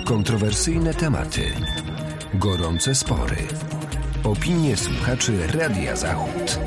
Kontrowersyjne tematy, gorące spory, opinie słuchaczy Radia Zachód.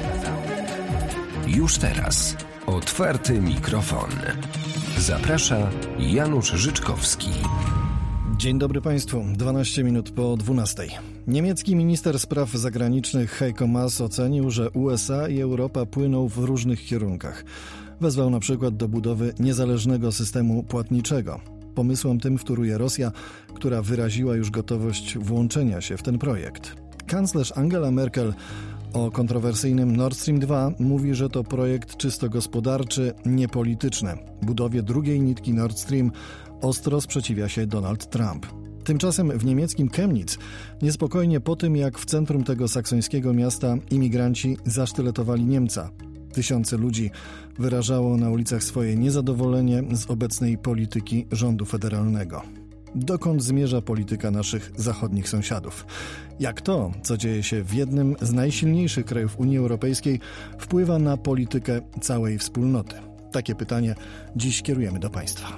Już teraz otwarty mikrofon. Zaprasza Janusz Życzkowski. Dzień dobry Państwu, 12 minut po 12. Niemiecki minister spraw zagranicznych Heiko Maas ocenił, że USA i Europa płyną w różnych kierunkach. Wezwał na przykład do budowy niezależnego systemu płatniczego. Pomysłom tym wtóruje Rosja, która wyraziła już gotowość włączenia się w ten projekt. Kanclerz Angela Merkel o kontrowersyjnym Nord Stream 2 mówi, że to projekt czysto gospodarczy, niepolityczny. Budowie drugiej nitki Nord Stream ostro sprzeciwia się Donald Trump. Tymczasem w niemieckim Chemnitz niespokojnie po tym, jak w centrum tego saksońskiego miasta imigranci zasztyletowali Niemca. Tysiące ludzi wyrażało na ulicach swoje niezadowolenie z obecnej polityki rządu federalnego. Dokąd zmierza polityka naszych zachodnich sąsiadów? Jak to, co dzieje się w jednym z najsilniejszych krajów Unii Europejskiej, wpływa na politykę całej wspólnoty? Takie pytanie dziś kierujemy do Państwa.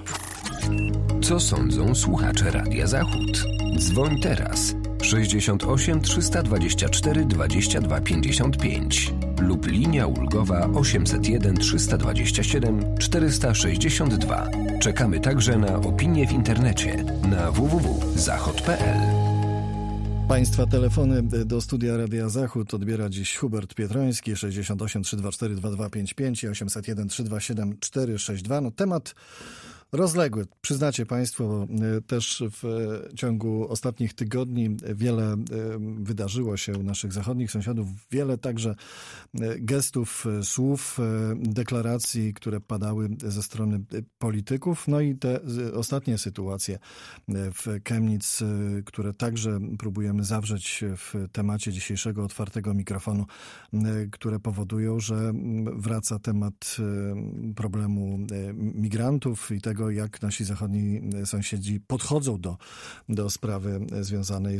Co sądzą słuchacze Radia Zachód? Dzwoń teraz 68 324 22 55 lub linia ulgowa 801 327 462. Czekamy także na opinie w internecie na www.zachod.pl. Państwa telefony do studia Radia Zachód odbiera dziś Hubert Pietroński, 68 324 2255 i 801 327 462. Temat rozległy. Przyznacie Państwo, bo też w ciągu ostatnich tygodni wiele wydarzyło się u naszych zachodnich sąsiadów. Wiele także gestów, słów, deklaracji, które padały ze strony polityków. No i te ostatnie sytuacje w Chemnitz, które także próbujemy zawrzeć w temacie dzisiejszego otwartego mikrofonu, które powodują, że wraca temat problemu migrantów i tego, jak nasi zachodni sąsiedzi podchodzą do sprawy związanej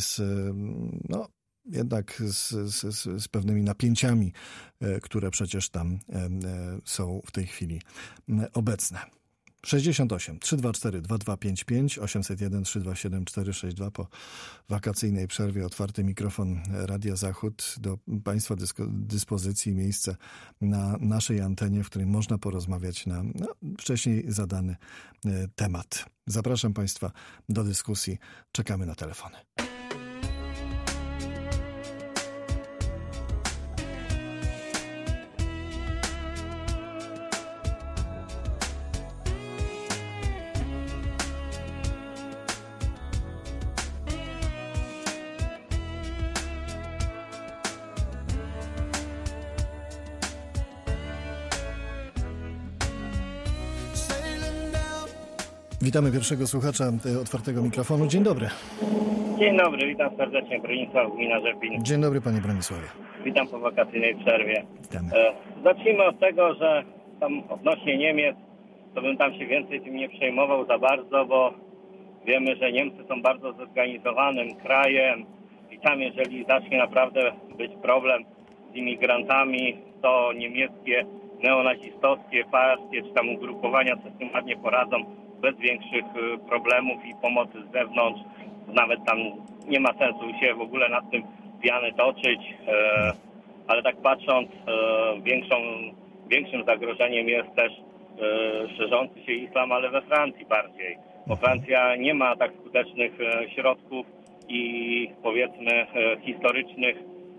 z pewnymi napięciami, które przecież tam są w tej chwili obecne. 68 324 2255 801 327 462 po wakacyjnej przerwie otwarty mikrofon Radia Zachód. Do Państwa dyspozycji miejsce na naszej antenie, w którym można porozmawiać na wcześniej zadany temat. Zapraszam Państwa do dyskusji. Czekamy na telefony. Witamy pierwszego słuchacza otwartego mikrofonu. Dzień dobry. Dzień dobry, witam serdecznie. Bronisław, gmina Rzepin. Dzień dobry, panie Bronisławie. Witam po wakacyjnej przerwie. Witamy. Zacznijmy od tego, że tam odnośnie Niemiec, to bym tam się więcej tym nie przejmował za bardzo, bo wiemy, że Niemcy są bardzo zorganizowanym krajem i tam jeżeli zacznie naprawdę być problem z imigrantami, to niemieckie neonazistowskie partie czy tam ugrupowania sobie z tym ładnie poradzą bez większych problemów i pomocy z zewnątrz. Nawet tam nie ma sensu się w ogóle nad tym piany toczyć, ale tak patrząc, większym zagrożeniem jest też szerzący się islam, ale we Francji bardziej. Bo Francja nie ma tak skutecznych środków i powiedzmy historycznych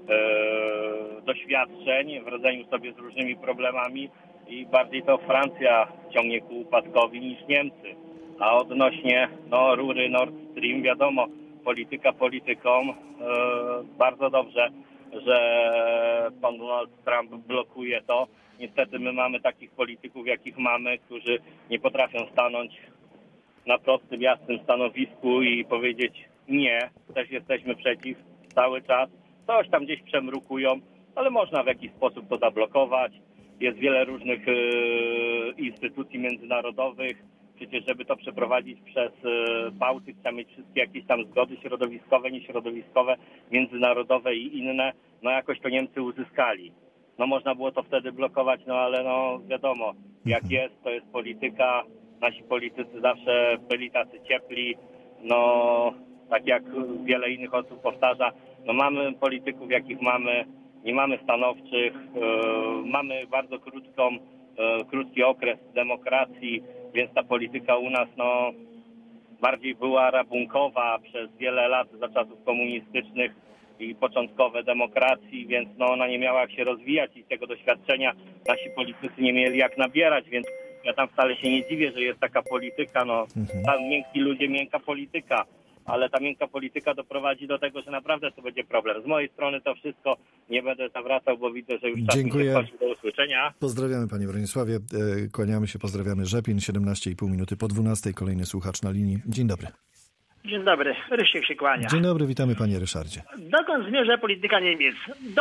doświadczeń w radzeniu sobie z różnymi problemami i bardziej to Francja ciągnie ku upadkowi niż Niemcy. A odnośnie rury Nord Stream, wiadomo, polityka polityką, bardzo dobrze, że pan Donald Trump blokuje to. Niestety my mamy takich polityków, jakich mamy, którzy nie potrafią stanąć na prostym, jasnym stanowisku i powiedzieć nie, też jesteśmy przeciw cały czas. Coś tam gdzieś przemrukują, ale można w jakiś sposób to zablokować. Jest wiele różnych instytucji międzynarodowych. Przecież żeby to przeprowadzić przez Bałtyk, trzeba mieć wszystkie jakieś tam zgody środowiskowe, nieśrodowiskowe, międzynarodowe i inne. Jakoś to Niemcy uzyskali. Można było to wtedy blokować, ale wiadomo, jak jest, to jest polityka. Nasi politycy zawsze byli tacy ciepli, no tak jak wiele innych osób powtarza, no mamy polityków jakich mamy, nie mamy stanowczych, mamy bardzo krótki okres demokracji, więc ta polityka u nas no bardziej była rabunkowa przez wiele lat za czasów komunistycznych i początkowe demokracji, więc no ona nie miała jak się rozwijać i z tego doświadczenia nasi politycy nie mieli jak nabierać, więc ja tam wcale się nie dziwię, że jest taka polityka, no tam miękki ludzie, miękka polityka, ale ta miękka polityka doprowadzi do tego, że naprawdę to będzie problem. Z mojej strony to wszystko, nie będę zawracał, bo widzę, że już czas mi się skończył. Do usłyszenia. Pozdrawiamy panie Bronisławie, kłaniamy się, pozdrawiamy Rzepin, 17,5 minuty po 12, kolejny słuchacz na linii. Dzień dobry. Dzień dobry, Rysiek się kłania. Dzień dobry, witamy panie Ryszardzie. Dokąd zmierza polityka Niemiec?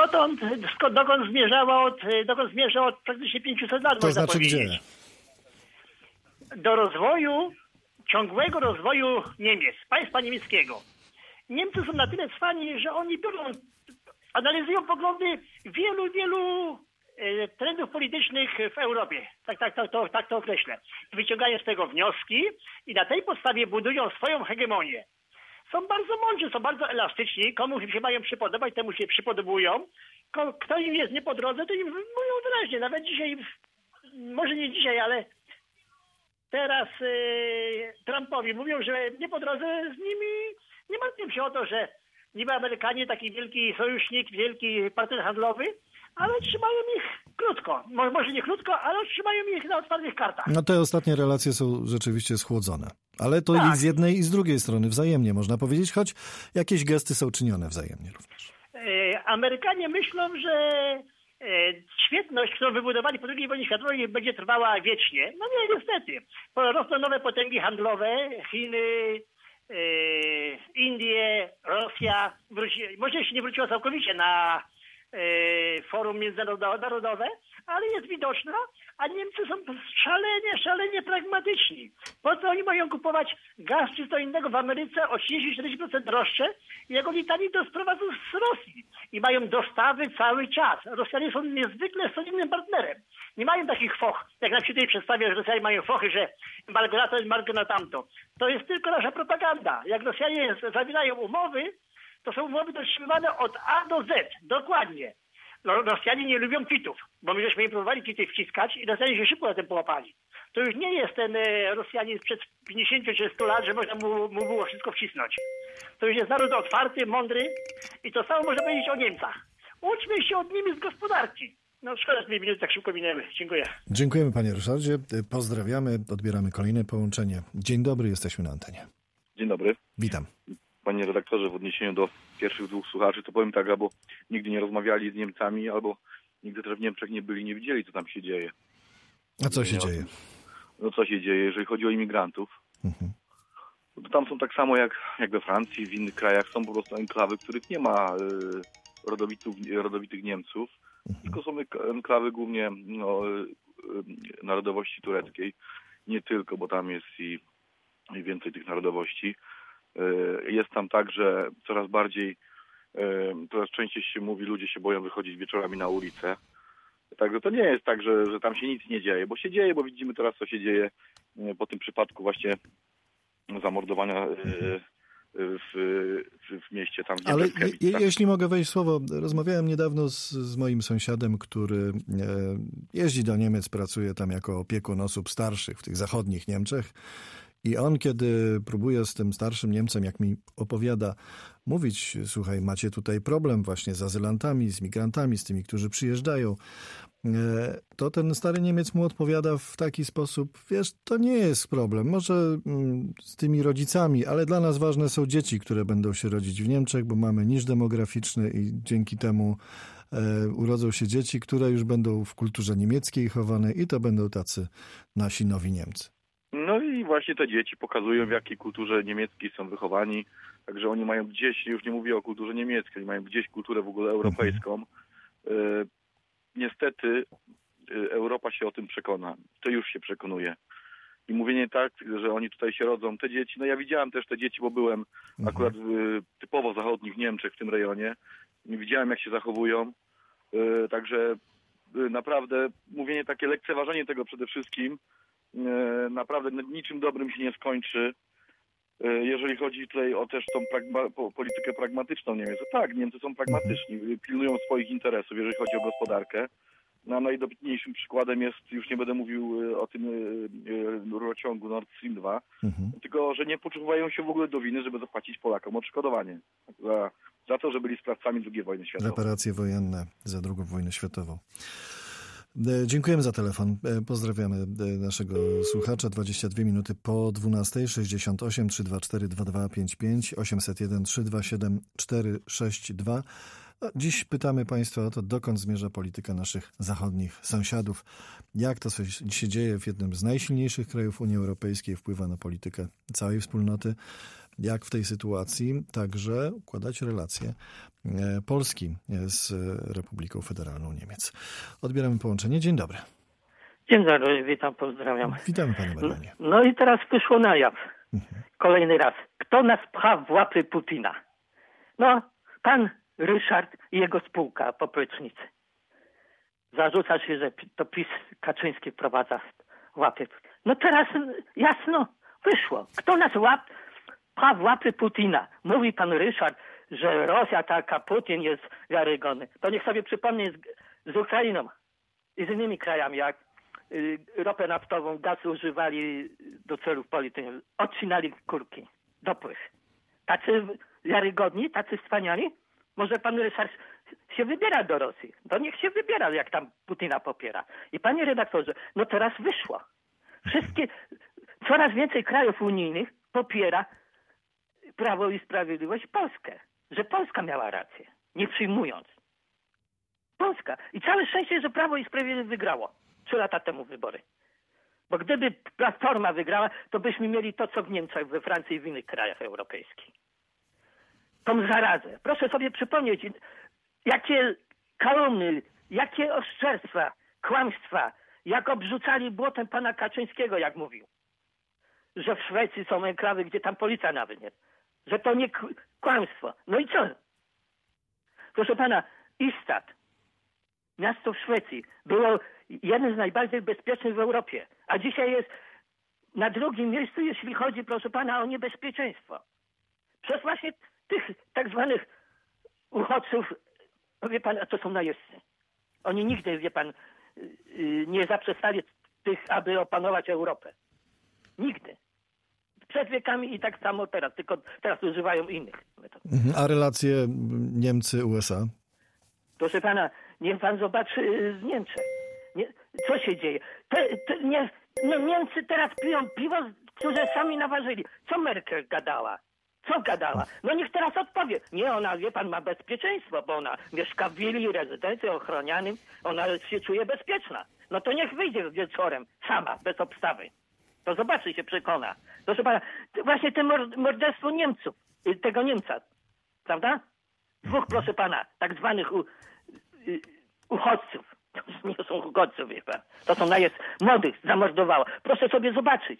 Dokąd zmierza od praktycznie 500 lat, To można znaczy powiedzieć. gdzie? Do rozwoju, ciągłego rozwoju Niemiec, państwa niemieckiego. Niemcy są na tyle cwani, że oni analizują poglądy wielu trendów politycznych w Europie. Tak to określę. Wyciągają z tego wnioski i na tej podstawie budują swoją hegemonię. Są bardzo mądrzy, są bardzo elastyczni. Komu się mają przypodobać, temu się przypodobują. Kto im jest nie po drodze, to im mówią wyraźnie. Nawet dzisiaj, może nie dzisiaj, ale teraz Trumpowi mówią, że nie po drodze z nimi. Nie martwią się o to, że niby Amerykanie, taki wielki sojusznik, wielki partner handlowy, ale trzymają ich krótko. Może nie krótko, ale trzymają ich na otwartych kartach. No te ostatnie relacje są rzeczywiście schłodzone. Ale to Tak. i z jednej i z drugiej strony wzajemnie, można powiedzieć, choć jakieś gesty są czynione wzajemnie również. Amerykanie myślą, że świetność, którą wybudowali po II wojnie światowej, będzie trwała wiecznie. No nie, niestety. Rosną nowe potęgi handlowe, Chiny, Indie, Rosja. Może jeszcze nie wróciła całkowicie na forum międzynarodowe, ale jest widoczna, a Niemcy są szalenie pragmatyczni. Po co oni mają kupować gaz czy co innego w Ameryce o 30-40% droższe, jak oni tani to sprowadzą z Rosji i mają dostawy cały czas. Rosjanie są niezwykle solidnym partnerem. Nie mają takich foch, jak nam się tutaj przedstawia, że Rosjanie mają fochy, że embargo na to, embargo na tamto. To jest tylko nasza propaganda. Jak Rosjanie zawierają umowy, to są umowy dotrzymywane od A do Z, dokładnie. Rosjanie nie lubią kitów, bo my żeśmy im próbowali kity wciskać i Rosjanie się szybko na tym połapali. To już nie jest ten Rosjanin sprzed 50 czy 100 lat, że można mu było wszystko wcisnąć. To już jest naród otwarty, mądry i to samo można powiedzieć o Niemcach. Uczmy się od Niemiec gospodarki. No szkoda, że 2 minuty tak szybko minęły. Dziękuję. Dziękujemy panie Ryszardzie, pozdrawiamy, odbieramy kolejne połączenie. Dzień dobry, jesteśmy na antenie. Dzień dobry. Witam. Panie redaktorze, w odniesieniu do pierwszych dwóch słuchaczy, to powiem tak, albo nigdy nie rozmawiali z Niemcami, albo nigdy też w Niemczech nie byli, nie widzieli, co tam się dzieje. A co się dzieje? No co się dzieje, jeżeli chodzi o imigrantów? To tam są tak samo jak we Francji, w innych krajach, są po prostu enklawy, w których nie ma rodowitych Niemców, tylko są enklawy głównie narodowości tureckiej. Nie tylko, bo tam jest i więcej tych narodowości. Jest tam tak, że coraz częściej się mówi, ludzie się boją wychodzić wieczorami na ulicę. Także to nie jest tak, że tam się nic nie dzieje, bo się dzieje, bo widzimy teraz, co się dzieje po tym przypadku właśnie zamordowania w mieście tam. Ale jeśli mogę wejść w słowo, rozmawiałem niedawno z moim sąsiadem, który jeździ do Niemiec, pracuje tam jako opiekun osób starszych w tych zachodnich Niemczech. I on, kiedy próbuje z tym starszym Niemcem, jak mi opowiada, mówić, słuchaj, macie tutaj problem właśnie z azylantami, z migrantami, z tymi, którzy przyjeżdżają, to ten stary Niemiec mu odpowiada w taki sposób, wiesz, to nie jest problem, może z tymi rodzicami, ale dla nas ważne są dzieci, które będą się rodzić w Niemczech, bo mamy niż demograficzny i dzięki temu urodzą się dzieci, które już będą w kulturze niemieckiej chowane i to będą tacy nasi nowi Niemcy. No i właśnie te dzieci pokazują, w jakiej kulturze niemieckiej są wychowani. Także oni mają gdzieś, już nie mówię o kulturze niemieckiej, oni mają gdzieś kulturę w ogóle europejską. Niestety Europa się o tym przekona. To już się przekonuje. I mówienie tak, że oni tutaj się rodzą, te dzieci, no ja widziałem też te dzieci, bo byłem akurat w typowo zachodnich Niemczech w tym rejonie. I widziałem, jak się zachowują. Także naprawdę mówienie takie, lekceważenie tego przede wszystkim, naprawdę niczym dobrym się nie skończy. Jeżeli chodzi tutaj o też tą politykę pragmatyczną Niemiec, to tak, Niemcy są pragmatyczni, pilnują swoich interesów, jeżeli chodzi o gospodarkę. No, najdobitniejszym przykładem jest, już nie będę mówił o tym rurociągu Nord Stream 2, tylko że nie poczuwają się w ogóle do winy, żeby zapłacić Polakom odszkodowanie za to, że byli sprawcami II wojny światowej. Reparacje wojenne za II wojnę światową. Dziękujemy za telefon. Pozdrawiamy naszego słuchacza. 22 minuty po 12, 68 324 2255, 801 327 462. Dziś pytamy Państwa o to, dokąd zmierza polityka naszych zachodnich sąsiadów. Jak to się dzieje w jednym z najsilniejszych krajów Unii Europejskiej, wpływa na politykę całej wspólnoty. Jak w tej sytuacji także układać relacje Polski z Republiką Federalną Niemiec. Odbieramy połączenie. Dzień dobry. Dzień dobry, witam, pozdrawiam. Witamy Panie Marianie. No i teraz wyszło na jaw. Kolejny raz. Kto nas pcha w łapy Putina? No, pan Ryszard i jego spółka Poplecznicy. Zarzuca się, że to PiS Kaczyński wprowadza łapy. No teraz jasno wyszło. Kto nas pcha w łapy Putina? Mówi pan Ryszard, że Rosja taka, Putin jest wiarygodny. To niech sobie przypomnie z Ukrainą i z innymi krajami, jak ropę naftową, gaz używali do celów politycznych. Odcinali kurki, dopływ. Tacy wiarygodni, tacy wspaniali? Może pan Ryszard się wybiera do Rosji. To niech się wybiera, jak tam Putina popiera. I panie redaktorze, no teraz wyszło. Coraz więcej krajów unijnych popiera Prawo i Sprawiedliwość Polskę. Że Polska miała rację, nie przyjmując. Polska. I całe szczęście, że Prawo i Sprawiedliwość wygrało 3 lata temu wybory. Bo gdyby Platforma wygrała, to byśmy mieli to, co w Niemczech, we Francji i w innych krajach europejskich. Tą zarazę. Proszę sobie przypomnieć, jakie kalumny, jakie oszczerstwa, kłamstwa, jak obrzucali błotem pana Kaczyńskiego, jak mówił. Że w Szwecji są enklawy, gdzie tam policja nawet nie. Że to nie kłamstwo. No i co? Proszę pana, Istad, miasto w Szwecji, było jednym z najbardziej bezpiecznych w Europie. A dzisiaj jest na drugim miejscu, jeśli chodzi, proszę pana, o niebezpieczeństwo. Przez właśnie tych tak zwanych uchodźców, wie pan, to są najeźdźcy. Oni nigdy, wie pan, nie zaprzestali tych, aby opanować Europę. Nigdy. Przed wiekami i tak samo teraz, tylko teraz używają innych metod. A relacje Niemcy-USA? Proszę pana, niech pan zobaczy z Niemczech. Co się dzieje? Niemcy teraz piją piwo, które sami naważyli. Co Merkel gadała? Co gadała? No niech teraz odpowie. Nie, ona, wie pan, ma bezpieczeństwo, bo ona mieszka w willi, rezydencji ochronianym. Ona się czuje bezpieczna. No to niech wyjdzie wieczorem sama, bez obstawy. To zobaczy i się przekona. Proszę pana, właśnie to morderstwo Niemców, tego Niemca, prawda? 2, proszę pana, tak zwanych uchodźców. To nie są uchodźców, wie pan. To są młodych, zamordowało. Proszę sobie zobaczyć.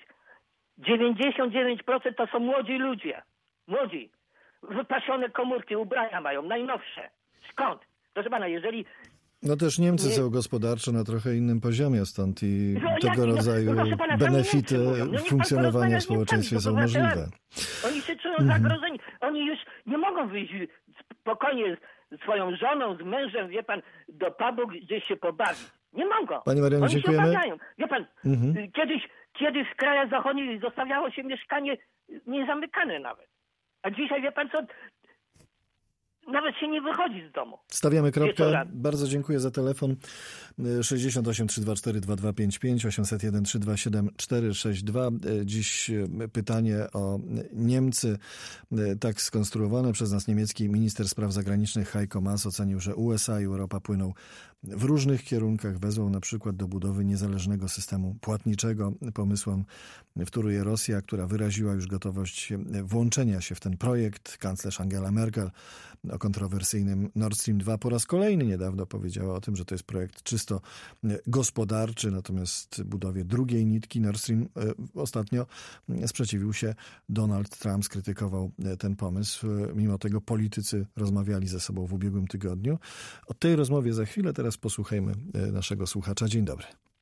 99% to są młodzi ludzie. Młodzi. Wypasione komórki, ubrania mają, najnowsze. Skąd? Proszę pana, jeżeli... No też Niemcy są gospodarczo na trochę innym poziomie, stąd i tego rodzaju benefity funkcjonowania w społeczeństwie są możliwe. Oni się czują zagrożeni. Oni już nie mogą wyjść spokojnie z swoją żoną, z mężem, wie pan, do pubu gdzieś się pobawić. Nie mogą. Panie Marianie, oni dziękujemy. Się obawiają. Wie pan, kiedyś w krajach zachodnich zostawiało się mieszkanie niezamykane nawet. A dzisiaj, wie pan co, nawet się nie wychodzi z domu. Stawiamy kropkę. Bardzo dziękuję za telefon. 68 324 2255 801 327 462. Dziś pytanie o Niemcy. Tak skonstruowane przez nas niemiecki minister spraw zagranicznych Heiko Maas ocenił, że USA i Europa płyną w różnych kierunkach. Wezwał na przykład do budowy niezależnego systemu płatniczego. Pomysłom wtóruje Rosja, która wyraziła już gotowość włączenia się w ten projekt. Kanclerz Angela Merkel o kontrowersyjnym Nord Stream 2 po raz kolejny niedawno powiedziała o tym, że to jest projekt czysto gospodarczy, natomiast budowie drugiej nitki Nord Stream ostatnio sprzeciwił się Donald Trump, skrytykował ten pomysł. Mimo tego politycy rozmawiali ze sobą w ubiegłym tygodniu. O tej rozmowie za chwilę, teraz posłuchajmy naszego słuchacza. Dzień dobry.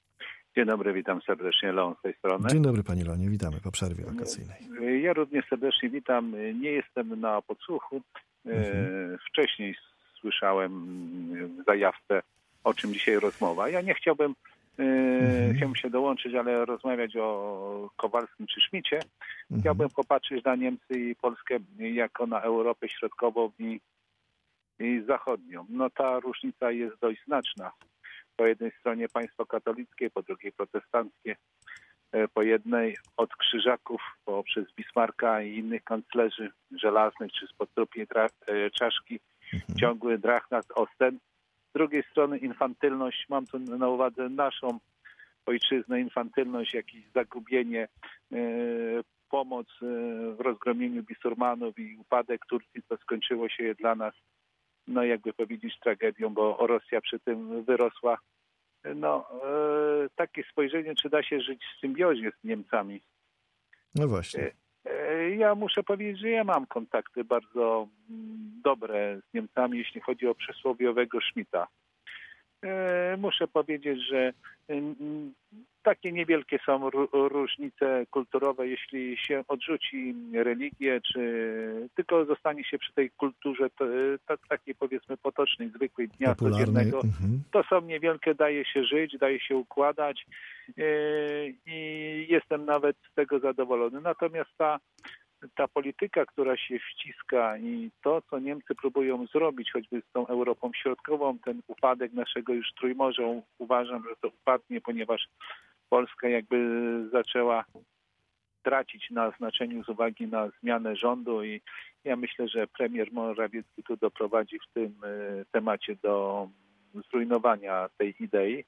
Dzień dobry, witam serdecznie, Leon z tej strony. Dzień dobry panie Leonie, witamy po przerwie wakacyjnej. Ja również serdecznie witam. Nie jestem na podsłuchu. Wcześniej słyszałem w zajawce, o czym dzisiaj rozmowa. Ja nie chciałbym się dołączyć, ale rozmawiać o Kowalskim czy Szmicie. Chciałbym popatrzeć na Niemcy i Polskę jako na Europę Środkową i Zachodnią. No ta różnica jest dość znaczna. Po jednej stronie państwo katolickie, po drugiej protestanckie, po jednej od Krzyżaków poprzez Bismarcka i innych kanclerzy żelaznych czy spod trupiej czaszki ciągły Drachnat Osten. Z drugiej strony infantylność, mam tu na uwadze naszą ojczyznę, infantylność, jakieś zagubienie, pomoc w rozgromieniu Bisurmanów i upadek Turcji, co skończyło się dla nas, no jakby powiedzieć, tragedią, bo Rosja przy tym wyrosła. No, takie spojrzenie, czy da się żyć w symbiozie z Niemcami. No właśnie. Ja muszę powiedzieć, że ja mam kontakty bardzo dobre z Niemcami, jeśli chodzi o przysłowiowego Schmidta. Muszę powiedzieć, że takie niewielkie są różnice kulturowe, jeśli się odrzuci religię, czy tylko zostanie się przy tej kulturze takiej powiedzmy potocznej, zwykłej dnia codziennego. To są niewielkie, daje się żyć, daje się układać i jestem nawet z tego zadowolony. Natomiast ta polityka, która się wciska i to, co Niemcy próbują zrobić, choćby z tą Europą Środkową, ten upadek naszego już Trójmorza, uważam, że to upadnie, ponieważ Polska jakby zaczęła tracić na znaczeniu z uwagi na zmianę rządu i ja myślę, że premier Morawiecki tu doprowadzi w tym temacie do zrujnowania tej idei.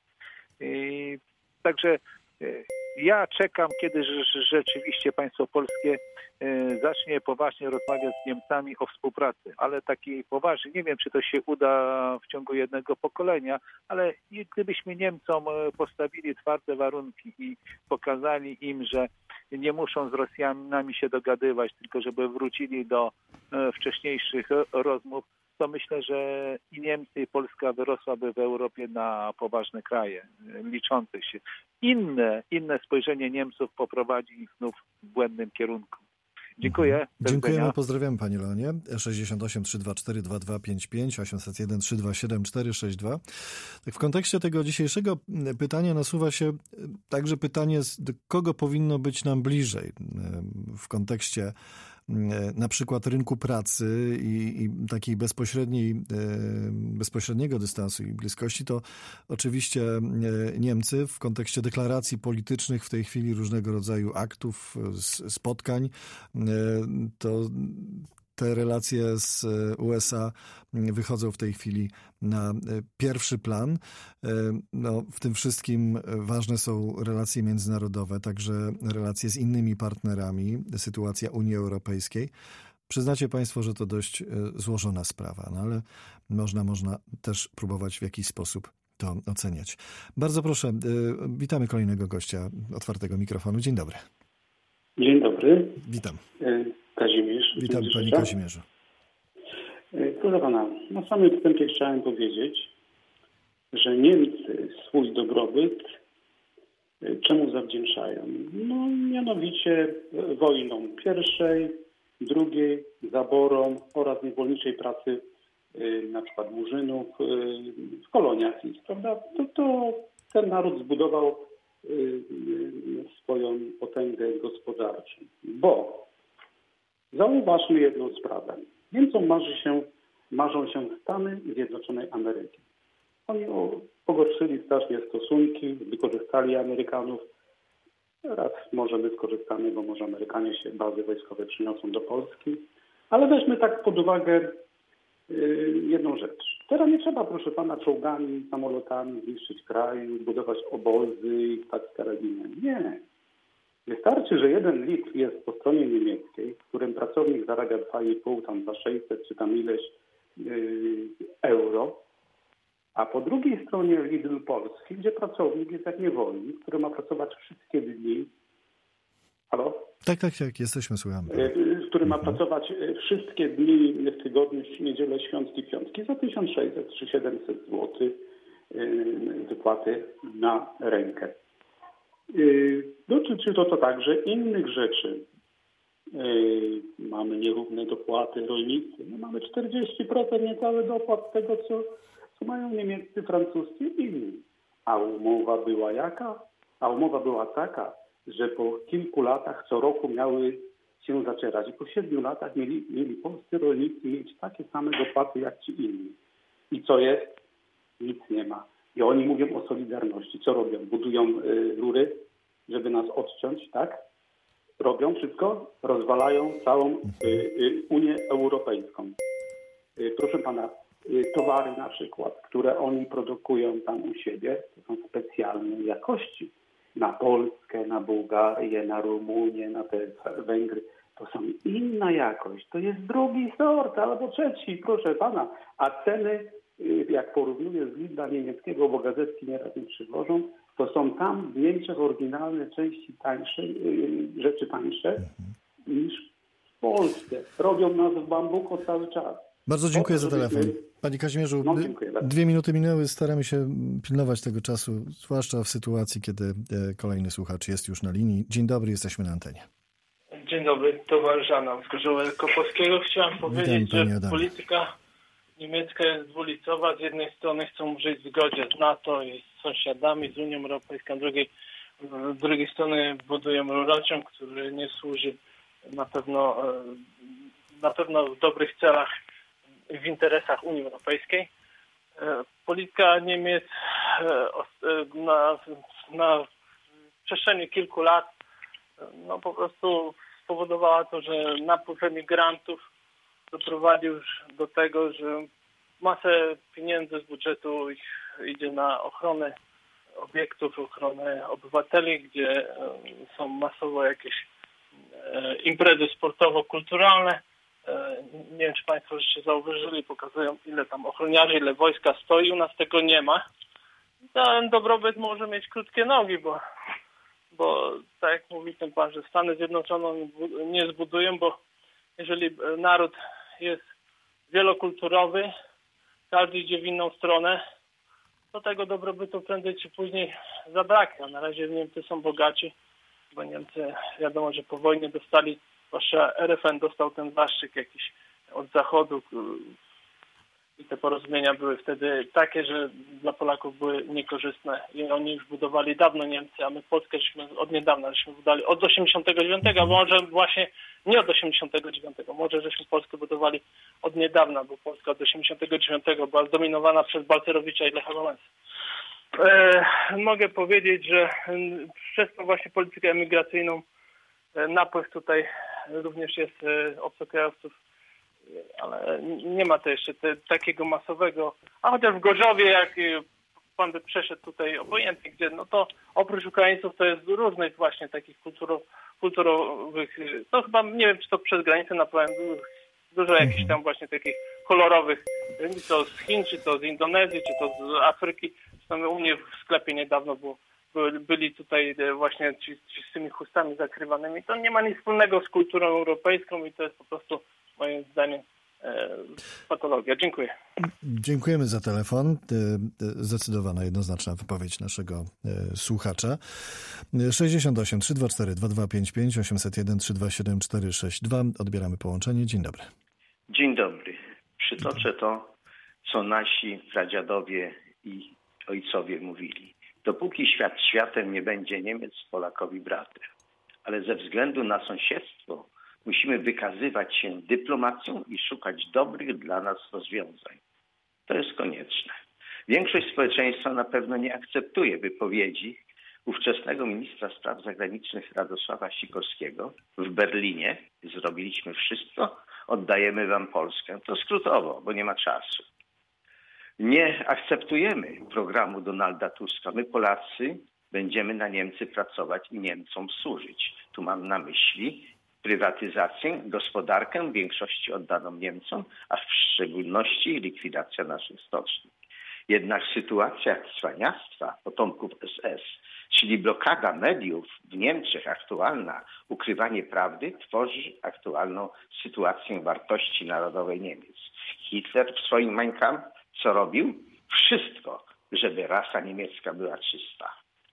Także ja czekam, kiedy rzeczywiście państwo polskie zacznie poważnie rozmawiać z Niemcami o współpracy, ale takiej poważnie, nie wiem, czy to się uda w ciągu jednego pokolenia, ale gdybyśmy Niemcom postawili twarde warunki i pokazali im, że nie muszą z Rosjanami się dogadywać, tylko żeby wrócili do wcześniejszych rozmów, to myślę, że i Niemcy, i Polska wyrosłaby w Europie na poważne kraje, liczących się. Inne spojrzenie Niemców poprowadzi ich znów w błędnym kierunku. Dziękuję. Dziękujemy, pozdrawiam panie Leonie. 68 324 2255 801 327 462. Tak w kontekście tego dzisiejszego pytania nasuwa się także pytanie, do kogo powinno być nam bliżej w kontekście na przykład rynku pracy i takiej bezpośredniego dystansu i bliskości, to oczywiście Niemcy w kontekście deklaracji politycznych w tej chwili różnego rodzaju aktów, spotkań, to te relacje z USA wychodzą w tej chwili na pierwszy plan. No, w tym wszystkim ważne są relacje międzynarodowe, także relacje z innymi partnerami, sytuacja Unii Europejskiej. Przyznacie państwo, że to dość złożona sprawa, no ale można też próbować w jakiś sposób to oceniać. Bardzo proszę, witamy kolejnego gościa Otwartego Mikrofonu. Dzień dobry. Dzień dobry. Witam. Kazimierz. Witam panie Kazimierzu. Proszę pana, na samym wstępie chciałem powiedzieć, że Niemcy swój dobrobyt czemu zawdzięczają? No mianowicie wojną pierwszej, drugiej, zaborom oraz niewolniczej pracy na przykład murzynów w koloniach, prawda? To ten naród zbudował swoją potęgę gospodarczą. Bo zauważmy jedną sprawę. Niemcom marzą się Stany Zjednoczonej Ameryki. Oni pogorszyli strasznie stosunki, wykorzystali Amerykanów. Teraz może my skorzystamy, bo może Amerykanie się bazy wojskowe przyniosą do Polski. Ale weźmy tak pod uwagę jedną rzecz. Teraz nie trzeba, proszę pana, czołgami, samolotami zniszczyć kraju, budować obozy i tak karabinem. Nie. Wystarczy, że jeden litr jest po stronie niemieckiej, w którym pracownik zarabia 2,5, tam za 600 czy tam ileś euro, a po drugiej stronie Lidl Polski, gdzie pracownik jest jak niewolnik, który ma pracować wszystkie dni. Halo? Tak, jesteśmy, słuchamy. Który ma pracować wszystkie dni w tygodniu, niedzielę, świątki, piątki za 1600 czy 700 zł wypłaty na rękę. Dotyczy to także innych rzeczy. Mamy nierówne dopłaty rolnicy. My mamy 40% niecałe dopłat tego, co mają niemieccy, francuscy i inni. A umowa była jaka? A umowa była taka, że po kilku latach co roku miały się zacierać. I po 7 latach mieli polscy rolnicy mieć takie same dopłaty jak ci inni. I co jest? Nic nie ma. I oni mówią o solidarności. Co robią? Budują rury, żeby nas odciąć, tak? Robią wszystko, rozwalają całą Unię Europejską. Proszę pana, towary na przykład, które oni produkują tam u siebie, to są specjalnej jakości. Na Polskę, na Bułgarię, na Rumunię, na te Węgry. To są inna jakość. To jest drugi sort albo trzeci, proszę pana. A ceny, jak porównuję z Lidla niemieckiego, bo gazetki nieraz mi przywożą, to są tam w Niemczech oryginalne części tańsze, rzeczy tańsze niż w Polsce. Robią nas w bambuko cały czas. Bardzo dziękuję za telefon. Panie Kazimierzu, 2 minuty minęły. Staramy się pilnować tego czasu, zwłaszcza w sytuacji, kiedy kolejny słuchacz jest już na linii. Dzień dobry, jesteśmy na antenie. Dzień dobry, towarzysz Adam z Gorzowa Wielkopolskiego. Chciałem powiedzieć, że polityka niemiecka jest dwulicowa. Z jednej strony chcą żyć w zgodzie z NATO i z sąsiadami, z Unią Europejską, z drugiej strony budują rurociąg, który nie służy na pewno w dobrych celach, w interesach Unii Europejskiej. Polityka Niemiec na przestrzeni kilku lat po prostu spowodowała to, że napływ emigrantów doprowadził już do tego, że masę pieniędzy z budżetu idzie na ochronę obiektów, ochronę obywateli, gdzie są masowo jakieś imprezy sportowo-kulturalne. Nie wiem, czy Państwo jeszcze zauważyli, pokazują, ile tam ochroniarzy, ile wojska stoi. U nas tego nie ma. Ten dobrobyt może mieć krótkie nogi, bo tak jak mówi ten pan, że Stany Zjednoczone nie zbudują, bo jeżeli naród jest wielokulturowy, każdy idzie w inną stronę, to tego dobrobytu prędzej czy później zabraknie. Na razie Niemcy są bogaci, bo Niemcy wiadomo, że po wojnie dostali, zwłaszcza RFN dostał ten zastrzyk jakiś od Zachodu i te porozumienia były wtedy takie, że dla Polaków były niekorzystne i oni już budowali dawno Niemcy, a my Polskę od niedawna budowali od 89, a może właśnie nie od 89, może żeśmy Polskę budowali od niedawna, bo Polska od 89 była zdominowana przez Balcerowicza i Lecha Wałęsę. Mogę powiedzieć, że przez tą właśnie politykę emigracyjną napływ tutaj również jest obcokrajowców, ale nie ma to jeszcze takiego masowego, a chociaż w Gorzowie, jak pan by przeszedł tutaj obojętnie, gdzie to oprócz Ukraińców to jest różnych właśnie takich kulturowych, to chyba nie wiem, czy to przez granicę napływem dużo jakichś tam właśnie takich kolorowych, czy to z Chin, czy to z Indonezji, czy to z Afryki. Zresztą u mnie w sklepie niedawno byli tutaj właśnie ci z tymi chustami zakrywanymi. To nie ma nic wspólnego z kulturą europejską i to jest po prostu moim zdaniem patologia. Dziękuję. Dziękujemy za telefon. Zdecydowana, jednoznaczna wypowiedź naszego słuchacza. 68 324 2255 801 327 462. Odbieramy połączenie. Dzień dobry. Dzień dobry. Przytoczę to, co nasi pradziadowie i ojcowie mówili. Dopóki świat światem, nie będzie Niemiec Polakowi bratem. Ale ze względu na sąsiedztwo musimy wykazywać się dyplomacją i szukać dobrych dla nas rozwiązań. To jest konieczne. Większość społeczeństwa na pewno nie akceptuje wypowiedzi ówczesnego ministra spraw zagranicznych Radosława Sikorskiego w Berlinie. Zrobiliśmy wszystko, oddajemy wam Polskę. To skrótowo, bo nie ma czasu. Nie akceptujemy programu Donalda Tuska. My Polacy będziemy na Niemcy pracować i Niemcom służyć. Tu mam na myśli prywatyzację, gospodarkę w większości oddaną Niemcom, a w szczególności likwidacja naszych stoczni. Jednak sytuacja cwaniactwa potomków SS, czyli blokada mediów w Niemczech aktualna, ukrywanie prawdy, tworzy aktualną sytuację wartości narodowej Niemiec. Hitler w swoim Mein Kampf co robił? Wszystko, żeby rasa niemiecka była czysta.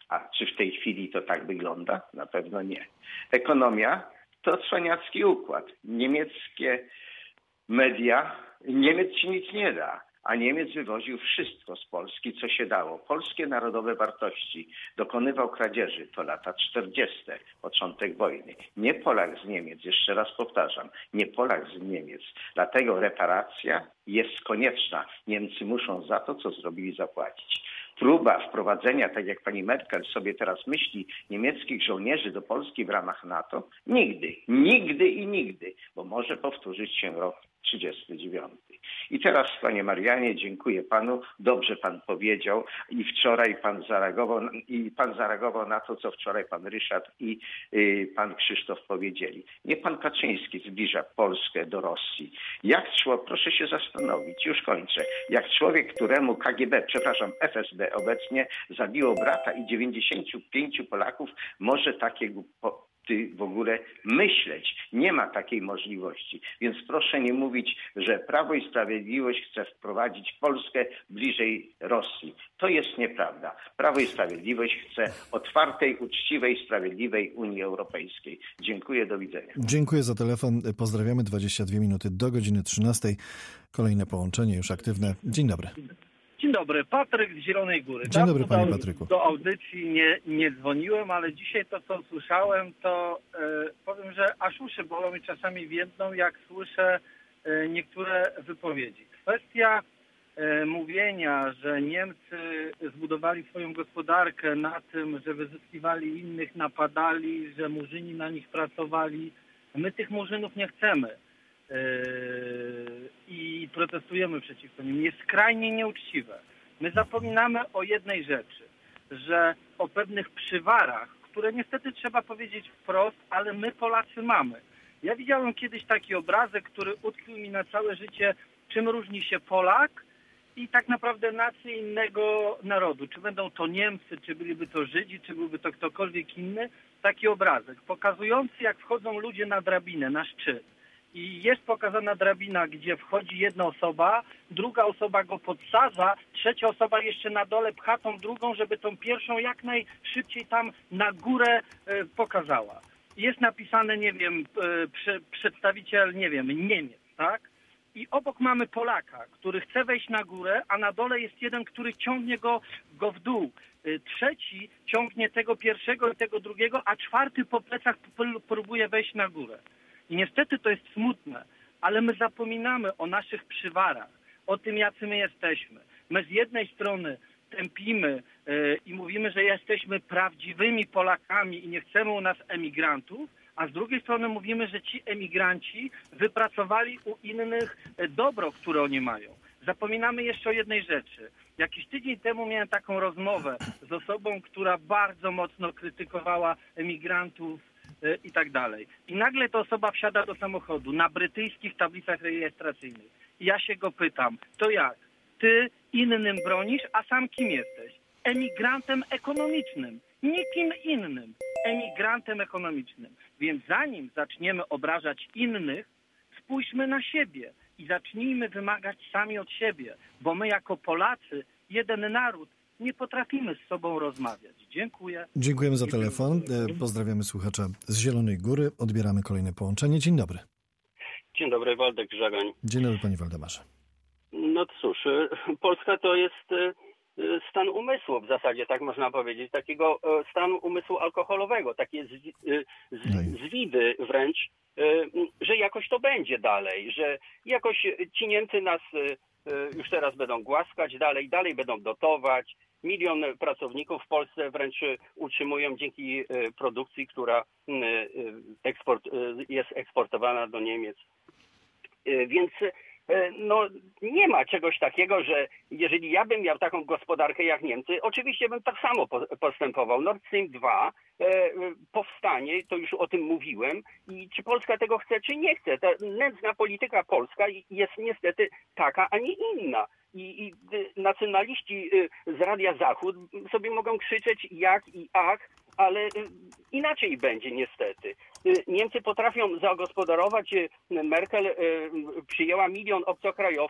A czy w tej chwili to tak wygląda? Na pewno nie. Ekonomia to cwaniacki układ. Niemieckie media, Niemiec ci nic nie da, a Niemiec wywoził wszystko z Polski, co się dało. Polskie narodowe wartości. Dokonywał kradzieży. To lata 40., początek wojny. Nie Polak z Niemiec, jeszcze raz powtarzam, nie Polak z Niemiec. Dlatego reparacja jest konieczna. Niemcy muszą za to, co zrobili, zapłacić. Próba wprowadzenia, tak jak pani Merkel sobie teraz myśli, niemieckich żołnierzy do Polski w ramach NATO? Nigdy, bo może powtórzyć się rok 39. I teraz, panie Marianie, dziękuję panu. Dobrze pan powiedział i wczoraj pan zareagował na to, co wczoraj pan Ryszard i pan Krzysztof powiedzieli. Nie pan Kaczyński zbliża Polskę do Rosji. Proszę się zastanowić, już kończę. Jak człowiek, któremu FSB obecnie zabiło brata i 95 Polaków może takie w ogóle myśleć. Nie ma takiej możliwości. Więc proszę nie mówić, że Prawo i Sprawiedliwość chce wprowadzić Polskę bliżej Rosji. To jest nieprawda. Prawo i Sprawiedliwość chce otwartej, uczciwej, sprawiedliwej Unii Europejskiej. Dziękuję, do widzenia. Dziękuję za telefon. Pozdrawiamy. 22 minuty do godziny 13. Kolejne połączenie już aktywne. Dzień dobry. Dzień dobry, Patryk z Zielonej Góry. Dzień dobry, panie Patryku. Do audycji nie dzwoniłem, ale dzisiaj to, co słyszałem, to powiem, że aż uszy bolą mi czasami więdną, jak słyszę niektóre wypowiedzi. Kwestia mówienia, że Niemcy zbudowali swoją gospodarkę na tym, że wyzyskiwali innych, napadali, że Murzyni na nich pracowali. My tych Murzynów nie chcemy. I protestujemy przeciwko nim. Jest skrajnie nieuczciwe. My zapominamy o jednej rzeczy, że o pewnych przywarach, które niestety trzeba powiedzieć wprost, ale my Polacy mamy. Ja widziałem kiedyś taki obrazek, który utkwił mi na całe życie, czym różni się Polak i tak naprawdę nacje innego narodu. Czy będą to Niemcy, czy byliby to Żydzi, czy byłby to ktokolwiek inny. Taki obrazek pokazujący, jak wchodzą ludzie na drabinę, na szczyt. I jest pokazana drabina, gdzie wchodzi jedna osoba, druga osoba go podsadza, trzecia osoba jeszcze na dole pcha tą drugą, żeby tą pierwszą jak najszybciej tam na górę pokazała. Jest napisane, nie wiem, przedstawiciel, nie wiem, Niemiec, tak? I obok mamy Polaka, który chce wejść na górę, a na dole jest jeden, który ciągnie go w dół. Trzeci ciągnie tego pierwszego i tego drugiego, a czwarty po plecach próbuje wejść na górę. I niestety to jest smutne, ale my zapominamy o naszych przywarach, o tym, jacy my jesteśmy. My z jednej strony tępimy i mówimy, że jesteśmy prawdziwymi Polakami i nie chcemy u nas emigrantów, a z drugiej strony mówimy, że ci emigranci wypracowali u innych dobro, które oni mają. Zapominamy jeszcze o jednej rzeczy. Jakiś tydzień temu miałem taką rozmowę z osobą, która bardzo mocno krytykowała emigrantów i tak dalej. I nagle ta osoba wsiada do samochodu na brytyjskich tablicach rejestracyjnych. I ja się go pytam, to jak? Ty innym bronisz, a sam kim jesteś? Emigrantem ekonomicznym. Nikim innym. Emigrantem ekonomicznym. Więc zanim zaczniemy obrażać innych, spójrzmy na siebie i zacznijmy wymagać sami od siebie. Bo my jako Polacy, jeden naród, nie potrafimy z sobą rozmawiać. Dziękuję. Dziękujemy za telefon. Pozdrawiamy słuchacza z Zielonej Góry. Odbieramy kolejne połączenie. Dzień dobry. Dzień dobry, Waldek Żagań. Dzień dobry, panie Waldemarze. No cóż, Polska to jest stan umysłu w zasadzie, tak można powiedzieć. Takiego stanu umysłu alkoholowego. Takie zwidy wręcz, że jakoś to będzie dalej. Że jakoś ci Niemcy nas już teraz będą głaskać dalej będą dotować. 1 000 000 pracowników w Polsce wręcz utrzymują dzięki produkcji, która jest eksportowana do Niemiec. Więc no nie ma czegoś takiego, że jeżeli ja bym miał taką gospodarkę jak Niemcy, oczywiście bym tak samo postępował. Nord Stream 2 powstanie, to już o tym mówiłem, i czy Polska tego chce, czy nie chce. Ta nędzna polityka polska jest niestety taka, a nie inna. I nacjonaliści z Radia Zachód sobie mogą krzyczeć jak i ach, ale inaczej będzie niestety. Niemcy potrafią zagospodarować, Merkel przyjęła 1 000 000 obcokrajowców,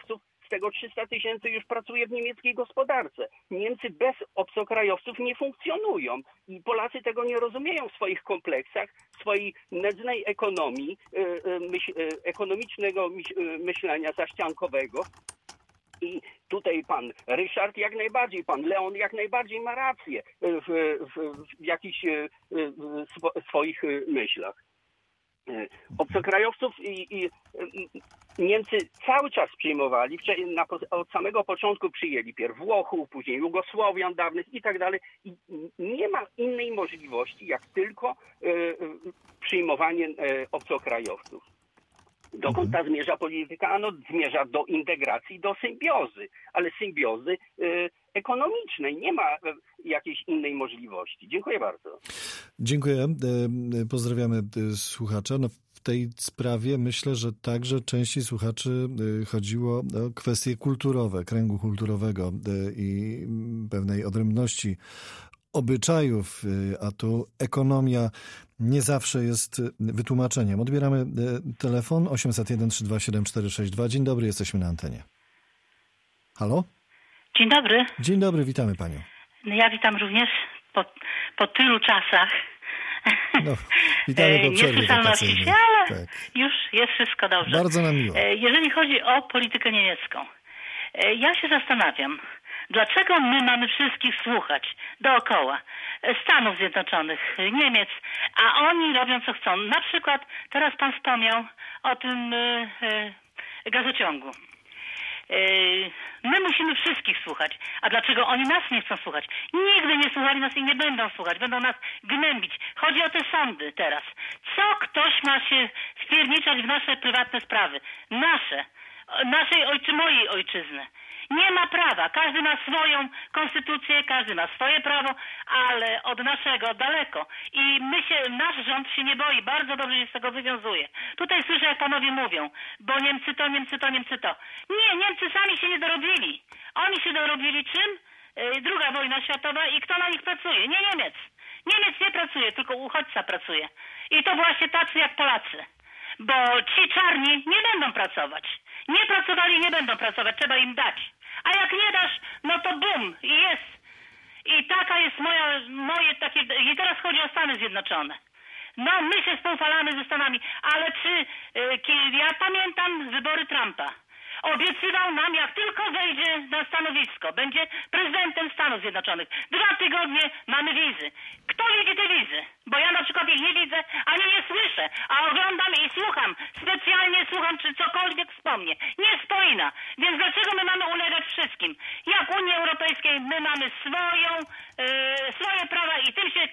tego 300 000 już pracuje w niemieckiej gospodarce. Niemcy bez obcokrajowców nie funkcjonują i Polacy tego nie rozumieją w swoich kompleksach, w swojej nędznej ekonomii, ekonomicznego myślenia zaściankowego. I tutaj pan Ryszard jak najbardziej, pan Leon jak najbardziej ma rację w jakichś swoich myślach. Obcokrajowców i Niemcy cały czas przyjmowali, od samego początku przyjęli pierw Włochów, później Jugosłowian dawnych i tak dalej. I nie ma innej możliwości, jak tylko przyjmowanie obcokrajowców. Dokąd ta zmierza polityka? No, zmierza do integracji, do symbiozy, ale symbiozy ekonomicznej. Nie ma jakiejś innej możliwości. Dziękuję bardzo. Dziękuję. Pozdrawiamy słuchacza. No, w tej sprawie myślę, że także części słuchaczy chodziło o kwestie kulturowe, kręgu kulturowego i pewnej odrębności obyczajów, a tu ekonomia nie zawsze jest wytłumaczeniem. Odbieramy telefon 801 327 462. Dzień dobry, jesteśmy na antenie. Halo? Dzień dobry. Dzień dobry, witamy panią. No ja witam również po tylu czasach. No, witamy po przerwie niesłyszalności, ale tak. Już jest wszystko dobrze. Bardzo nam miło. Jeżeli chodzi o politykę niemiecką, ja się zastanawiam, dlaczego my mamy wszystkich słuchać dookoła Stanów Zjednoczonych, Niemiec, a oni robią co chcą. Na przykład teraz pan wspomniał o tym gazociągu. My musimy wszystkich słuchać. A dlaczego oni nas nie chcą słuchać? Nigdy nie słuchali nas i nie będą słuchać. Będą nas gnębić. Chodzi o te sądy teraz. Co ktoś ma się wpierniczać w nasze prywatne sprawy? Mojej ojczyzny. Nie ma prawa. Każdy ma swoją konstytucję, każdy ma swoje prawo, ale od naszego daleko. I nasz rząd się nie boi. Bardzo dobrze się z tego wywiązuje. Tutaj słyszę, jak panowie mówią, bo Niemcy to. Nie, Niemcy sami się nie dorobili. Oni się dorobili czym? II wojna światowa i kto na nich pracuje? Nie Niemiec. Niemiec nie pracuje, tylko uchodźca pracuje. I to właśnie tacy jak Polacy. Bo ci czarni nie będą pracować. Nie pracowali, nie będą pracować. Trzeba im dać. A jak nie dasz, no to bum, i jest. I taka jest moje takie... I teraz chodzi o Stany Zjednoczone. No, my się współfalamy ze Stanami, ale ja pamiętam wybory Trumpa. Obiecywał nam, jak tylko wejdzie na stanowisko, będzie prezydentem Stanów Zjednoczonych. 2 tygodnie mamy wizy. Kto widzi te wizy? Bo ja na przykład ich nie widzę, ani nie słyszę, a oglądam i słucham. Specjalnie słucham, czy cokolwiek wspomnie. Nie spojna. Więc dlaczego my mamy ulegać wszystkim? Jak Unii Europejskiej my mamy swoje prawa i tym się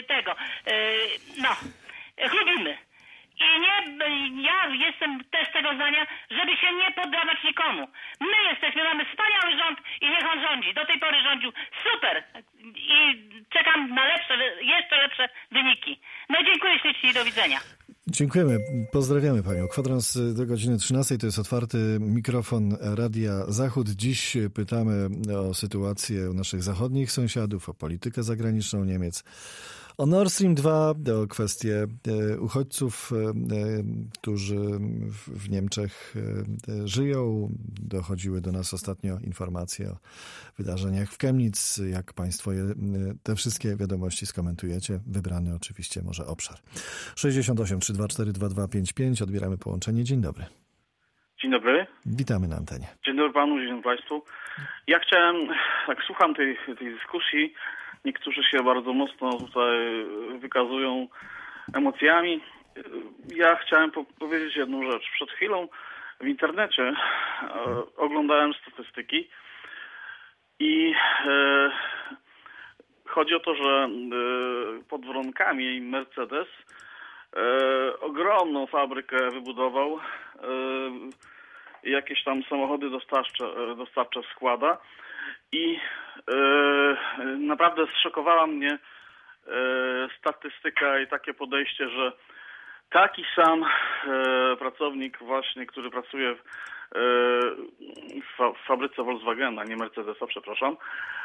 chlubimy. I ja jestem też tego zdania, żeby się nie poddawać nikomu. Mamy wspaniały rząd i niech on rządzi. Do tej pory rządził super. I czekam na jeszcze lepsze wyniki. No dziękuję ślicznie i do widzenia. Dziękujemy. Pozdrawiamy panią. Kwadrans do godziny 13. To jest otwarty mikrofon Radia Zachód. Dziś pytamy o sytuację u naszych zachodnich sąsiadów, o politykę zagraniczną Niemiec, o Nord Stream 2, o kwestie uchodźców, którzy w Niemczech żyją. Dochodziły do nas ostatnio informacje o wydarzeniach w Chemnitz. Jak państwo te wszystkie wiadomości skomentujecie? Wybrany oczywiście może obszar. 68 324 2255. Odbieramy połączenie. Dzień dobry. Dzień dobry. Witamy na antenie. Dzień dobry panu, dzień dobry państwu. Ja chciałem, tak słucham tej dyskusji, niektórzy się bardzo mocno tutaj wykazują emocjami. Ja chciałem powiedzieć jedną rzecz. Przed chwilą w internecie oglądałem statystyki i chodzi o to, że pod Wronkami Mercedes ogromną fabrykę wybudował, jakieś tam samochody dostawcze składa i naprawdę zszokowała mnie statystyka i takie podejście, że taki sam pracownik właśnie, który pracuje w fabryce Volkswagena, nie Mercedesa, przepraszam,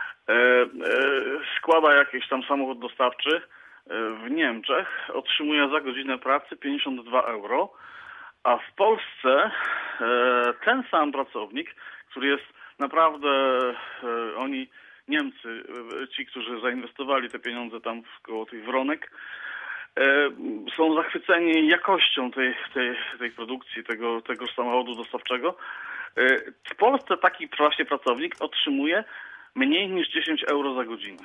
składa jakiś tam samochód dostawczy w Niemczech, otrzymuje za godzinę pracy 52 euro, a w Polsce ten sam pracownik, który jest naprawdę, Niemcy, ci, którzy zainwestowali te pieniądze tam koło tych Wronek, są zachwyceni jakością tej produkcji, tego samochodu dostawczego. W Polsce taki właśnie pracownik otrzymuje mniej niż 10 euro za godzinę.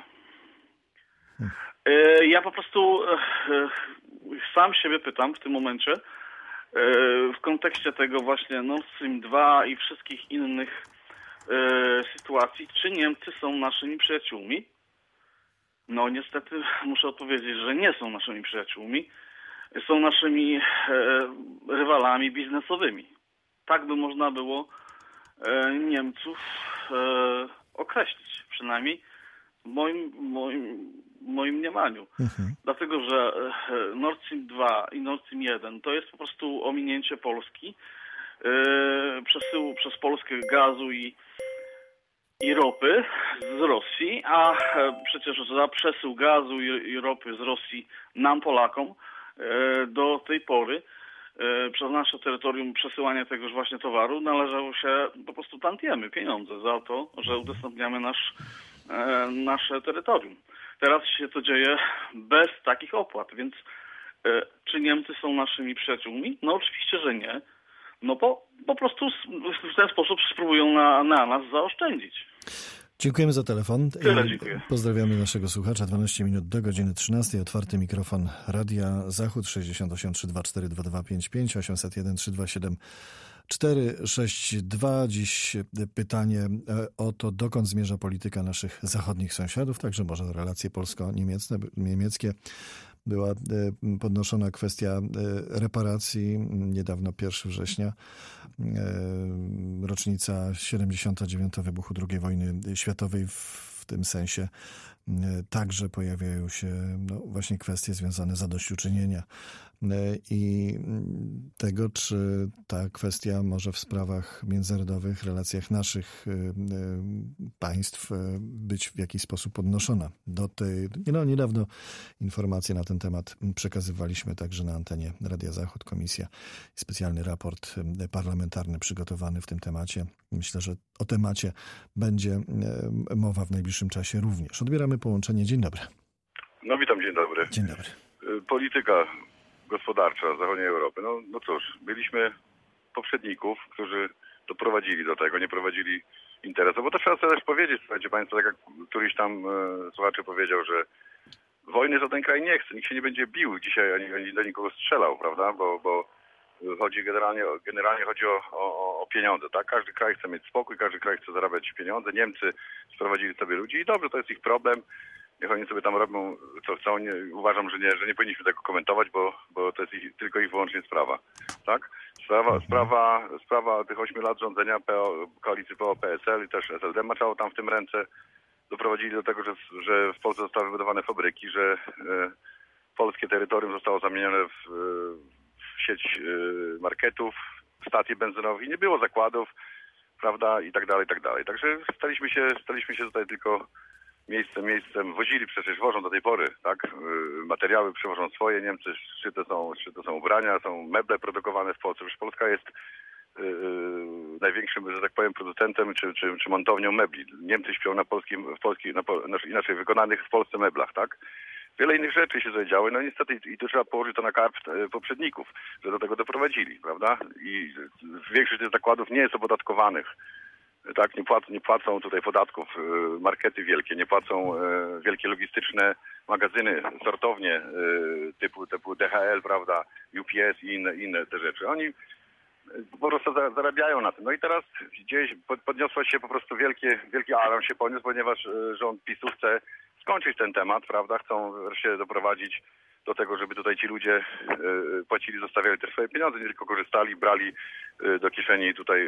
Ja po prostu sam siebie pytam w tym momencie, w kontekście tego właśnie Nord Stream 2 i wszystkich innych sytuacji, czy Niemcy są naszymi przyjaciółmi? No niestety muszę odpowiedzieć, że nie są naszymi przyjaciółmi. Są naszymi rywalami biznesowymi. Tak by można było Niemców określić, przynajmniej w moim mniemaniu. Dlatego, że Nord Stream 2 i Nord Stream 1 to jest po prostu ominięcie Polski, przesyłu przez Polskę gazu i ropy z Rosji, a przecież za przesył gazu i ropy z Rosji nam, Polakom, do tej pory przez nasze terytorium przesyłanie tegoż właśnie towaru należało się po prostu tantiemy, pieniądze za to, że udostępniamy nasze terytorium. Teraz się to dzieje bez takich opłat, więc czy Niemcy są naszymi przyjaciółmi? No oczywiście, że nie. No po prostu w ten sposób spróbują na nas zaoszczędzić. Dziękujemy za telefon. Tyle, dziękuję. Pozdrawiamy naszego słuchacza. 12 minut do godziny 13. Otwarty mikrofon Radia Zachód 68 324 2255 801 327 462. Dziś pytanie o to, dokąd zmierza polityka naszych zachodnich sąsiadów, także może relacje polsko-niemieckie. Była podnoszona kwestia reparacji. Niedawno 1 września, rocznica 79. wybuchu II wojny światowej. W tym sensie także pojawiają się właśnie kwestie związane z zadośćuczynienia i tego, czy ta kwestia może w sprawach międzynarodowych, relacjach naszych państw być w jakiś sposób podnoszona. Do tej, niedawno informacje na ten temat przekazywaliśmy także na antenie Radia Zachód. Komisja, specjalny raport parlamentarny przygotowany w tym temacie. Myślę, że o temacie będzie mowa w najbliższym czasie również. Odbieramy połączenie. Dzień dobry. No witam, dzień dobry. Dzień dobry. Polityka gospodarcza zachodniej Europy. No cóż, mieliśmy poprzedników, którzy doprowadzili do tego, nie prowadzili interesu. Bo to trzeba sobie też powiedzieć, słuchajcie państwo, tak jak któryś tam słuchaczy powiedział, że wojny za ten kraj nie chce, nikt się nie będzie bił dzisiaj, ani do nikogo strzelał, prawda? Bo chodzi generalnie chodzi o pieniądze, tak? Każdy kraj chce mieć spokój, każdy kraj chce zarabiać pieniądze. Niemcy sprowadzili sobie ludzi i dobrze, to jest ich problem. Niech oni sobie tam robią co chcą. Uważam, że nie powinniśmy tego komentować, bo to jest tylko i wyłącznie sprawa. Tak? Sprawa tych 8 lat rządzenia koalicji PO-PSL i też SLD maczało tam w tym ręce. Doprowadzili do tego, że w Polsce zostały wybudowane fabryki, że polskie terytorium zostało zamienione w sieć marketów, stacje benzynowe. Nie było zakładów, prawda, i tak dalej, i tak dalej. Także staliśmy się tutaj tylko miejscem, wożą do tej pory, tak, materiały przywożą swoje, Niemcy, szyte są ubrania, są meble produkowane w Polsce, już Polska jest największym, że tak powiem, producentem czy montownią mebli. Niemcy śpią inaczej wykonanych w Polsce meblach, tak. Wiele innych rzeczy się zadziały, no niestety i tu trzeba położyć to na karp poprzedników, że do tego doprowadzili, prawda, i większość tych zakładów nie jest opodatkowanych. Tak, nie płacą tutaj podatków markety wielkie, nie płacą wielkie logistyczne magazyny, sortownie typu DHL, prawda, UPS i inne te rzeczy. Oni po prostu zarabiają na tym. No i teraz gdzieś podniosło się po prostu wielki alarm się podniósł, ponieważ rząd PiS-u chce skończyć ten temat, prawda, chcą się doprowadzić do tego, żeby tutaj ci ludzie płacili, zostawiali też swoje pieniądze, nie tylko korzystali, brali do kieszeni tutaj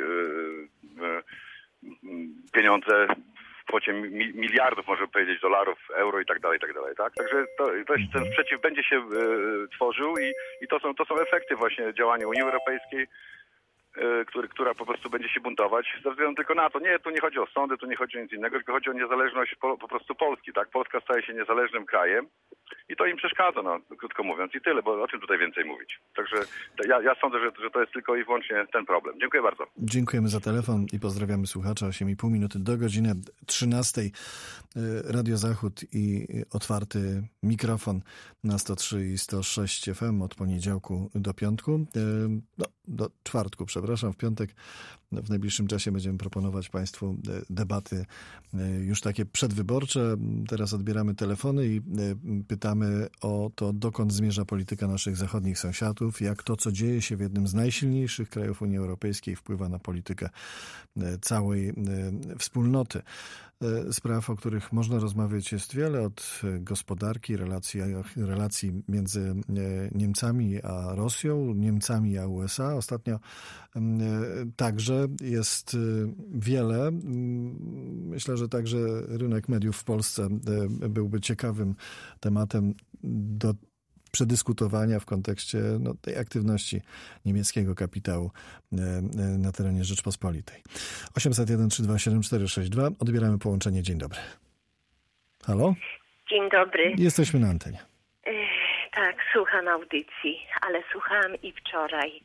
pieniądze w kwocie miliardów, można powiedzieć, dolarów, euro i tak dalej, tak? Także ten sprzeciw będzie się tworzył i to są efekty właśnie działania Unii Europejskiej, która po prostu będzie się buntować ze względu tylko na to. Nie, tu nie chodzi o sądy, tu nie chodzi o nic innego, tylko chodzi o niezależność po prostu Polski, tak? Polska staje się niezależnym krajem i to im przeszkadza, no, krótko mówiąc, i tyle, bo o czym tutaj więcej mówić. Także ja sądzę, że to jest tylko i wyłącznie ten problem. Dziękuję bardzo. Dziękujemy za telefon i pozdrawiamy słuchacza. 8,5 minuty do godziny 13. Radio Zachód i otwarty mikrofon na 103 i 106 FM od poniedziałku do piątku. Do czwartku, przepraszam, w piątek. W najbliższym czasie będziemy proponować Państwu debaty już takie przedwyborcze. Teraz odbieramy telefony i pytamy o to, dokąd zmierza polityka naszych zachodnich sąsiadów, jak to, co dzieje się w jednym z najsilniejszych krajów Unii Europejskiej, wpływa na politykę całej wspólnoty. Spraw, o których można rozmawiać, jest wiele, od gospodarki, relacji między Niemcami a Rosją, Niemcami a USA. Ostatnio także jest wiele. Myślę, że także rynek mediów w Polsce byłby ciekawym tematem do przedyskutowania w kontekście tej aktywności niemieckiego kapitału na terenie Rzeczpospolitej. 801-327-462. Odbieramy połączenie. Dzień dobry. Halo? Dzień dobry. Jesteśmy na antenie. Tak, słucham audycji, ale słuchałam i wczoraj.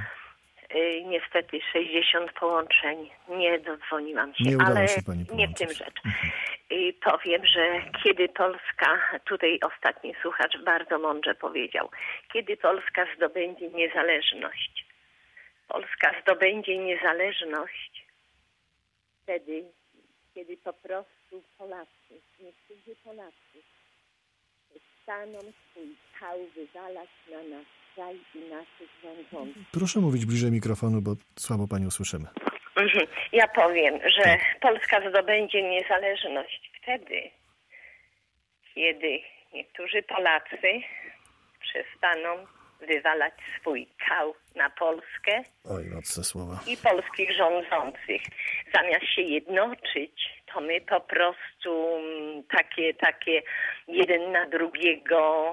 Niestety 60 połączeń, nie dodzwoniłam się, ale nie w tym rzecz. I powiem, że kiedy Polska, tutaj ostatni słuchacz bardzo mądrze powiedział, kiedy Polska zdobędzie niezależność. Polska zdobędzie niezależność wtedy, kiedy po prostu Polacy, niektórzy Polacy staną swój kał wywalać na nasz kraj i naszych rządzących. Proszę mówić bliżej mikrofonu, bo słabo Panią słyszymy. Ja powiem, że Polska zdobędzie niezależność wtedy, kiedy niektórzy Polacy przestaną wywalać swój kał na Polskę mocne słowa. I polskich rządzących. Zamiast się jednoczyć, to my po prostu takie jeden na drugiego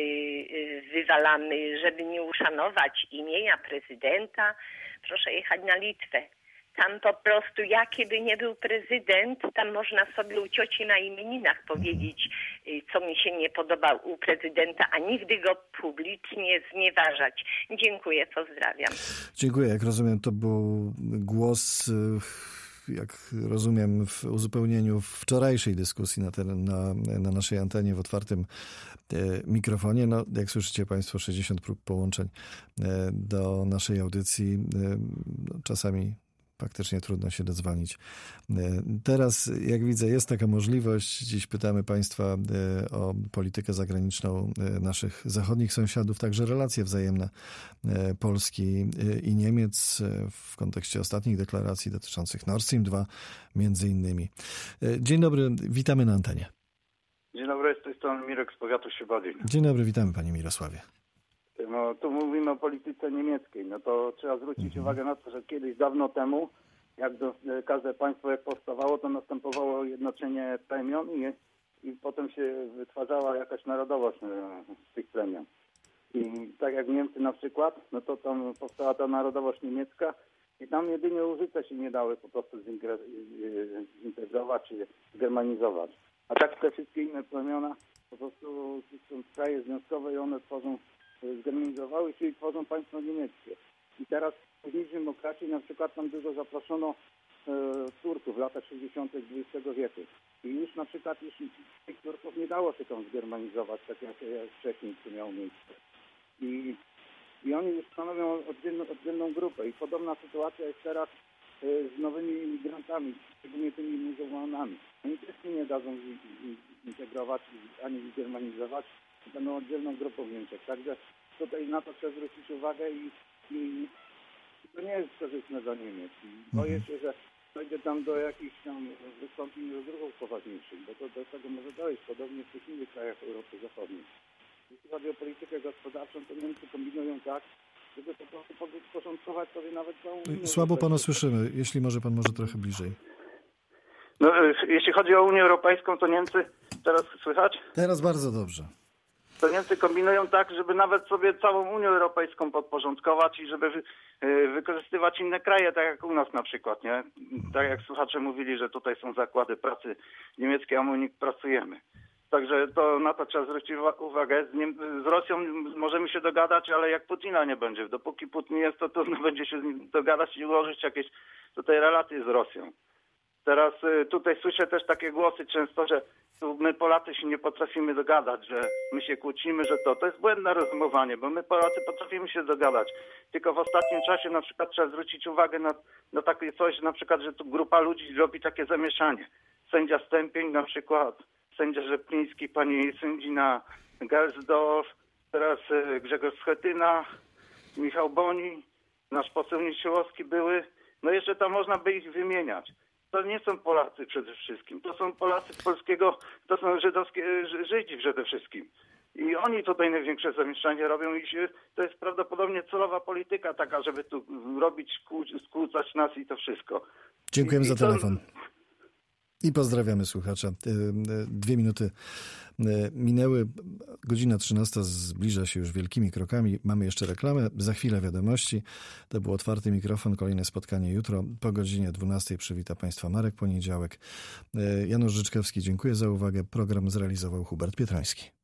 wywalamy, żeby nie uszanować imienia prezydenta. Proszę jechać na Litwę. Tam po prostu, jaki by nie był prezydent, tam można sobie u cioci na imieninach powiedzieć, co mi się nie podoba u prezydenta, a nigdy go publicznie znieważać. Dziękuję, pozdrawiam. Dziękuję. Jak rozumiem, to był głos, jak rozumiem, w uzupełnieniu wczorajszej dyskusji na naszej antenie w otwartym mikrofonie. No, jak słyszycie Państwo, 60 prób połączeń do naszej audycji. Czasami faktycznie trudno się dodzwonić. Teraz, jak widzę, jest taka możliwość. Dziś pytamy Państwa o politykę zagraniczną naszych zachodnich sąsiadów, także relacje wzajemne Polski i Niemiec w kontekście ostatnich deklaracji dotyczących Nord Stream 2 między innymi. Dzień dobry, witamy na antenie. Dzień dobry, z tej strony Mirek z powiatu Świebodzin. Dzień dobry, witamy Panie Mirosławie. No, tu mówimy o polityce niemieckiej. No to trzeba zwrócić uwagę na to, że kiedyś dawno temu, jak każde państwo jak powstawało, to następowało jednoczenie plemion i potem się wytwarzała jakaś narodowość z tych plemion. I tak jak Niemcy na przykład, no to tam powstała ta narodowość niemiecka i tam jedynie Łużyce się nie dały po prostu zintegrować czy zgermanizować. A tak te wszystkie inne plemiona po prostu są kraje związkowe i one zgermanizowały się i tworzą państwo niemieckie. I teraz w późniejszym okresie na przykład tam dużo zaproszono Turków w latach 60. XX wieku. I już na przykład tych Turków nie dało się tam zgermanizować, tak jak wcześniej to miało miejsce. I oni już stanowią oddzielną grupę. I podobna sytuacja jest teraz z nowymi imigrantami, szczególnie tymi muzułmanami. Oni też się nie dadzą zintegrować ani zgermanizować. Będą oddzielną grupą w Niemczech. Także tutaj na to trzeba zwrócić uwagę i to nie jest korzystne dla Niemiec. I boję się, że dojdzie tam do jakichś tam wystąpień rozruchów poważniejszych, bo to do tego może dojść, podobnie w tych innych krajach Europy Zachodniej. Jeśli chodzi o politykę gospodarczą, to Niemcy kombinują tak, żeby po prostu porządkować sobie nawet całą Unię. Słabo Pana słyszymy, jeśli może Pan trochę bliżej. No, jeśli chodzi o Unię Europejską, to Niemcy, teraz słychać? Teraz bardzo dobrze. To Niemcy kombinują tak, żeby nawet sobie całą Unię Europejską podporządkować i żeby wykorzystywać inne kraje, tak jak u nas na przykład, nie? Tak jak słuchacze mówili, że tutaj są zakłady pracy niemieckie, a my u nich pracujemy. Także to na to trzeba zwrócić uwagę. Z Rosją możemy się dogadać, ale jak Putina nie będzie, dopóki Putin jest, to trudno będzie się z nim dogadać i ułożyć jakieś tutaj relacje z Rosją. Teraz tutaj słyszę też takie głosy często, że my Polacy się nie potrafimy dogadać, że my się kłócimy, że to jest błędne rozumowanie, bo my Polacy potrafimy się dogadać. Tylko w ostatnim czasie na przykład trzeba zwrócić uwagę na takie coś, na przykład, że tu grupa ludzi robi takie zamieszanie. Sędzia Stępień na przykład, sędzia Rzepliński, pani sędzina Gersdorf, teraz Grzegorz Schetyna, Michał Boni, nasz poseł Niesiołowski były. No jeszcze tam można by ich wymieniać. To nie są Polacy przede wszystkim. To są Polacy z polskiego, to są Żydzi przede wszystkim. I oni tutaj największe zamieszanie robią i to jest prawdopodobnie celowa polityka taka, żeby tu robić, skłócać nas i to wszystko. Dziękujemy za telefon. I pozdrawiamy słuchacza. 2 minuty minęły. Godzina 13 zbliża się już wielkimi krokami. Mamy jeszcze reklamę. Za chwilę wiadomości. To był Otwarty Mikrofon. Kolejne spotkanie jutro po godzinie 12. Przywita Państwa Marek Poniedziałek. Janusz Życzkowski, dziękuję za uwagę. Program zrealizował Hubert Pietrański.